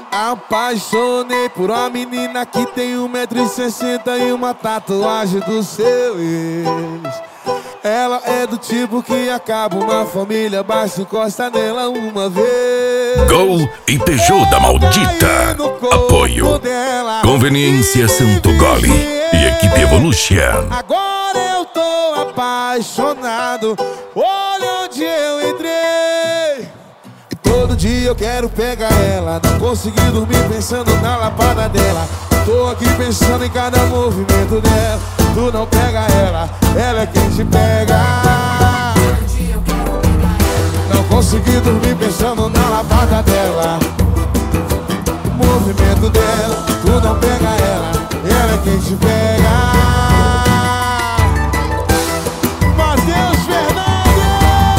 apaixonei por uma menina que tem 1,60 m e uma tatuagem do seu ex. Ela é do tipo que acaba uma família, basta encosta nela uma vez. Gol e Tejô da Maldita. Apoio Conveniência Santo Gole e Equipe Evolution. Agora eu tô apaixonado, olha onde eu entrei. E todo dia eu quero pegar ela, não consegui dormir pensando na lapada dela. Tô aqui pensando em cada movimento dela. Tu não pega ela, ela é quem te pega. Não consegui dormir pensando na lapada dela. O movimento dela, tu não pega ela é quem te pega. Matheus Fernandes,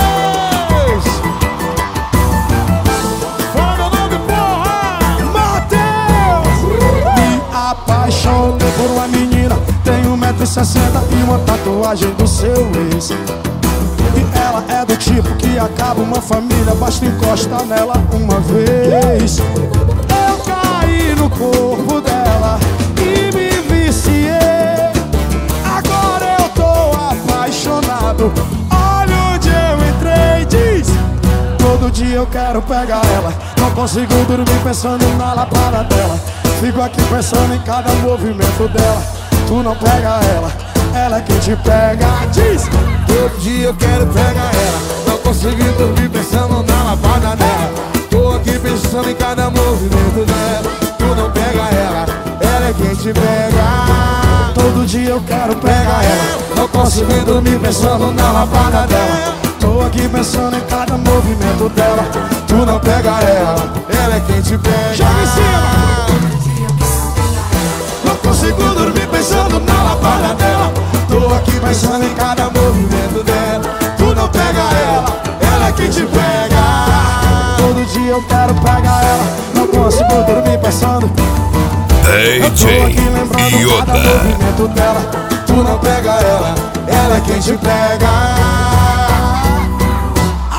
fala meu nome, porra! Matheus! Me apaixonei por uma menina, tem 1,60 m e uma tatuagem do seu ex. E ela é do tipo que acaba uma família, basta encostar nela uma vez. Eu caí no corpo dela e me viciei. Agora eu tô apaixonado, olha onde eu entrei. Diz, todo dia eu quero pegar ela, não consigo dormir pensando na lapada dela. Fico aqui pensando em cada movimento dela. Tu não pega ela é quem te pega. Diz, todo dia eu quero pegar ela, não consegui dormir pensando na lapada dela. Tô aqui pensando em cada movimento dela. Tu não pega ela é quem te pega. todo dia eu quero pegar ela, não consegui dormir pensando na lapada dela. tô aqui pensando em cada movimento dela. Tu não pega ela é quem te pega. Joga em cima! Não consigo dormir pensando na lapada dela. Tô aqui pensando em cada movimento dela. Tu não pega ela é quem te pega. Todo dia eu quero pegar ela, não consigo dormir pensando. Eu tô aqui lembrando cada movimento dela. Tu não pega ela é quem te pega.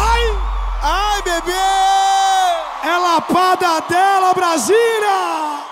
Ai, bebê! É lapada dela, Brasília!